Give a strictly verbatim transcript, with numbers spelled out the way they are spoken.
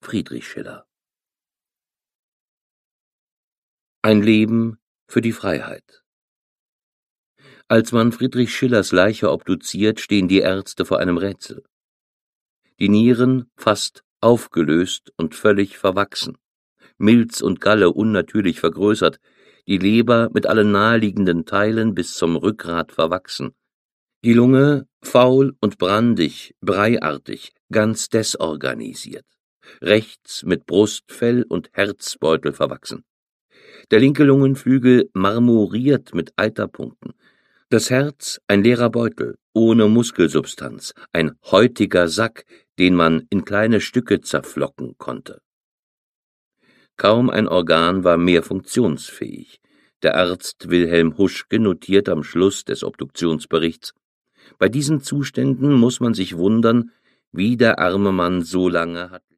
Friedrich Schiller. Ein Leben für die Freiheit. Als man Friedrich Schillers Leiche obduziert, stehen die Ärzte vor einem Rätsel. Die Nieren fast aufgelöst und völlig verwachsen, Milz und Galle unnatürlich vergrößert, die Leber mit allen naheliegenden Teilen bis zum Rückgrat verwachsen, die Lunge faul und brandig, breiartig, ganz desorganisiert, rechts mit Brustfell und Herzbeutel verwachsen, der linke Lungenflügel marmoriert mit Eiterpunkten, das Herz ein leerer Beutel, ohne Muskelsubstanz, ein häutiger Sack, den man in kleine Stücke zerflocken konnte. Kaum ein Organ war mehr funktionsfähig. Der Arzt Wilhelm Huschke notiert am Schluss des Obduktionsberichts: Bei diesen Zuständen muss man sich wundern, wie der arme Mann so lange hat